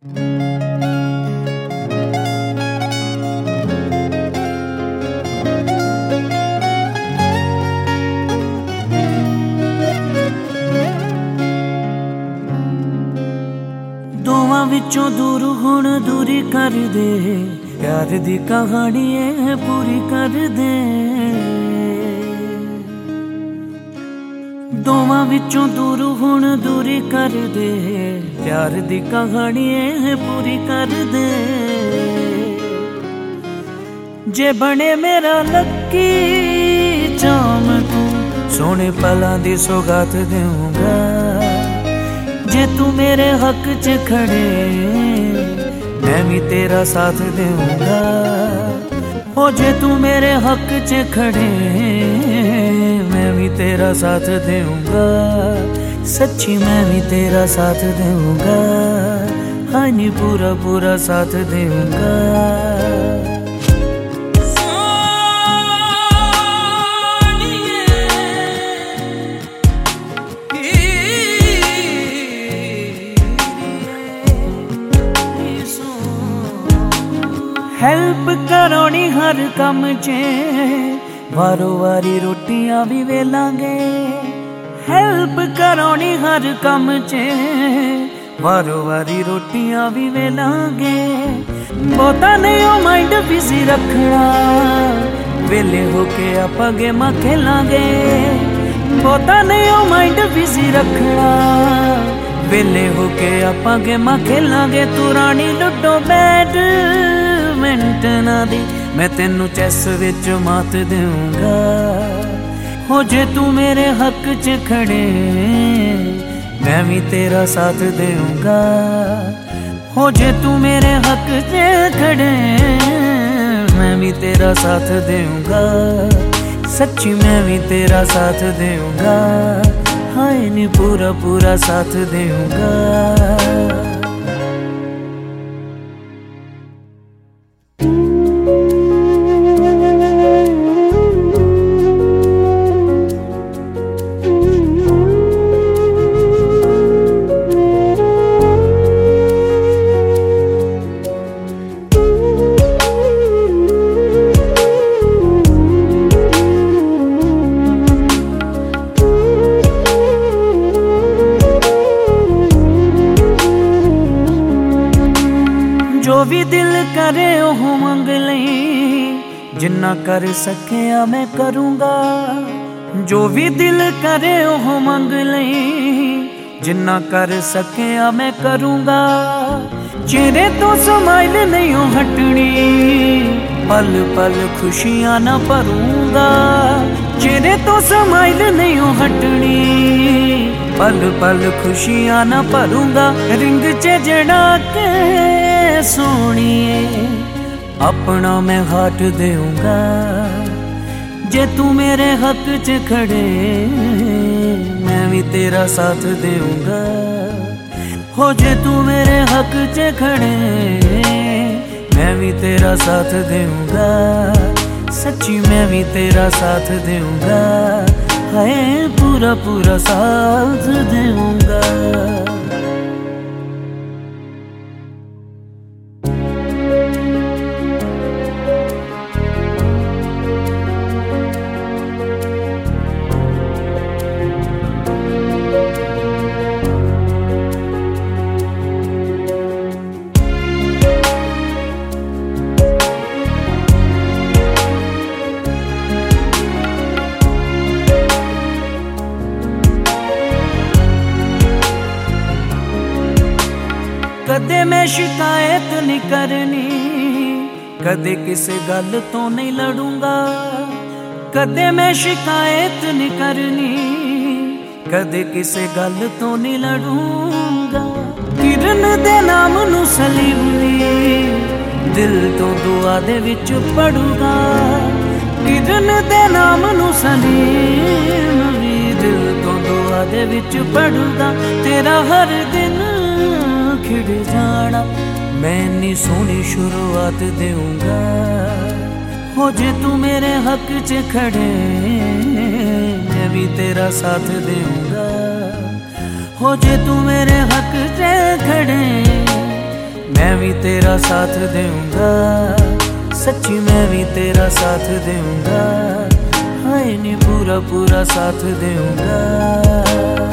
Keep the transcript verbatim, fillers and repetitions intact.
ਦੋਵਾਂ ਵਿੱਚੋਂ ਦੂਰ ਹੁਣ ਦੂਰੀ ਕਰ ਦੇ, ਪਿਆਰ ਦੀ ਕਹਾਣੀ ਇਹ ਪੂਰੀ ਕਰ ਦੇ। ਦੋਵਾਂ ਵਿੱਚੋਂ ਦੂਰ ਹੁਣ ਦੂਰੀ ਕਰ ਦੇ, ਪਿਆਰ ਦੀ ਕਹਾਣੀ ਇਹ ਪੂਰੀ ਕਰ ਦੇ। ਜੇ ਬਣੇ ਮੇਰਾ ਲੱਕੀ ਜਾਮ ਤੂੰ, ਸੋਹਣੇ ਪਲਾਂ ਦੀ ਸੌਗਾਤ ਦੇਊਂਗਾ। जे तू मेरे हक च खड़े, मैं भी तेरा साथ दूंगा। हो जे तू मेरे हक च खड़े, मैं भी तेरा साथ दूंगा। सच्ची मैं भी तेरा साथ दूंगा, हाँ नी पूरा पूरा साथ दूंगा। ਹੈਲਪ ਕਰਾਉਣੀ ਹਰ ਕੰਮ 'ਚ, ਵਾਰੋ ਵਾਰੀ ਰੋਟੀਆਂ ਵੀ ਵੇਲਾਂਗੇ। ਹੈਲਪ ਕਰਾਉਣੀ ਹਰ ਕੰਮ 'ਚ, ਵਾਰੋ ਵਾਰੀ ਰੋਟੀਆਂ ਵੀ ਵੇਲਾਂਗੇ। ਬਹੁਤਾ ਨਹੀਂ ਉਹ ਮਾਈਂਡ ਬਿਜ਼ੀ ਰੱਖਣਾ, ਵੇਲੇ ਹੋ ਕੇ ਆਪਾਂ ਗੇਮਾਂ ਖੇਲਾਂਗੇ। ਬਹੁਤਾ ਨਹੀਂ ਉਹ ਮਾਈਂਡ ਬਿਜ਼ੀ ਰੱਖਣਾ, ਵੇਲੇ ਹੋ ਕੇ ਆਪਾਂ ਗੇਮਾਂ ਖੇਲਾਂਗੇ। ਤੂੰ ਰਾਣੀ ਲੁੱਡੋ ਬੈਡ ਮਿੰਟਾਂ ਦੀ, ਮੈਂ ਤੈਨੂੰ ਚੈਸ ਵਿੱਚ ਮਾਤ ਦੇਊਂਗਾ। ਹੋ ਜੇ ਤੂੰ ਮੇਰੇ ਹੱਕ 'ਚ ਖੜੇ, ਮੈਂ ਵੀ ਤੇਰਾ ਸਾਥ ਦੇਊਂਗਾ। ਹੋ ਜੇ ਤੂੰ ਮੇਰੇ ਹੱਕ 'ਚ ਖੜੇ, ਮੈਂ ਵੀ ਤੇਰਾ ਸਾਥ ਦੇਊਂਗਾ। ਸੱਚੀ ਮੈਂ ਵੀ ਤੇਰਾ ਸਾਥ ਦੇਊਂਗਾ, ਹਾਏ ਨੀ ਪੂਰਾ ਪੂਰਾ ਸਾਥ ਦੇਊਂਗਾ। ਜੋ ਵੀ ਦਿਲ ਕਰੇ ਉਹ ਮੰਗ ਲਈ, ਜਿੰਨਾ ਕਰ ਸਕਿਆ ਮੈਂ ਕਰੂੰਗਾ। ਜੋ ਵੀ ਦਿਲ ਕਰੇ ਉਹ ਮੰਗ ਲਈ, ਜਿੰਨਾ ਕਰ ਸਕਿਆ ਮੈਂ ਕਰੂੰਗਾ। ਚਿਹਰੇ ਤੋਂ ਸਮਾਈਲ ਨਹੀਂ ਉਹ ਹਟਣੀ, ਪਲ ਪਲ ਖੁਸ਼ੀਆਂ ਨਾ ਭਰੂੰਗਾ। ਚਿਹਰੇ ਤੋਂ ਸਮਾਈਲ ਨਹੀਂ ਉਹ ਹਟਣੀ, ਪਲ ਪਲ ਖੁਸ਼ੀਆਂ ਨਾ ਭਰੂੰਗਾ। ਰਿੰਗ 'ਚ ਜੜਾ ਕੇ ਸੋਹਣੀਏ ਆਪਣਾ ਮੈਂ ਹਾਟ ਦੇਊਂਗਾ। ਜੇ ਤੂੰ ਮੇਰੇ ਹੱਕ 'ਚ ਖੜੇ, ਮੈਂ ਵੀ ਤੇਰਾ ਸਾਥ ਦੇਊਂਗਾ। ਹੋ ਜੇ ਤੂੰ ਮੇਰੇ ਹੱਕ 'ਚ ਖੜੇ, ਮੈਂ ਵੀ ਤੇਰਾ ਸਾਥ ਦੇਊਂਗਾ। ਸੱਚੀ ਮੈਂ ਵੀ ਤੇਰਾ ਸਾਥ ਦੇਊਂਗਾ, ਹਾਏ ਪੂਰਾ ਪੂਰਾ ਸਾਥ ਦੇਊਂਗਾ। ਕਦੇ ਮੈਂ ਸ਼ਿਕਾਇਤ ਨਹੀਂ ਕਰਨੀ, ਕਦੇ ਕਿਸੇ ਗੱਲ ਤੋਂ ਨਹੀਂ ਲੜੂੰਗਾ। ਕਦੇ ਮੈਂ ਸ਼ਿਕਾਇਤ ਨਹੀਂ ਕਰਨੀ, ਕਦੇ ਕਿਸੇ ਗੱਲ ਤੋਂ ਨਹੀਂ ਲੜੂੰਗਾ। ਕਿਰਨ ਦੇ ਨਾਮ ਨੂੰ ਸਲੀਮੀ ਦਿਲ ਤੋਂ ਦੁਆ ਦੇ ਵਿੱਚ ਪੜੂਗਾ। ਕਿਰਨ ਦੇ ਨਾਮ ਨੂੰ ਸਲੀਮੀ ਦਿਲ ਤੋਂ ਦੁਆ ਦੇ ਵਿੱਚ ਪੜੂਗਾ। ਤੇਰਾ ਹਰ ਦਿਨ ਖਿੜ ਜਾਣਾ, ਮੈਂ ਨੀ ਸੋਹਣੀ ਸ਼ੁਰੂਆਤ ਦੇਊਂਗਾ। ਹੋ ਜੇ ਤੂੰ ਮੇਰੇ ਹੱਕ 'ਚ ਖੜੇ, मैं भी तेरा साथ दूंगा। हो जे तू मेरे हक से खड़े, भी तेरा साथ दूंगा, सच्ची मैं भी तेरा साथ दूंगा, हाय नी पूरा पूरा साथ दूंगा।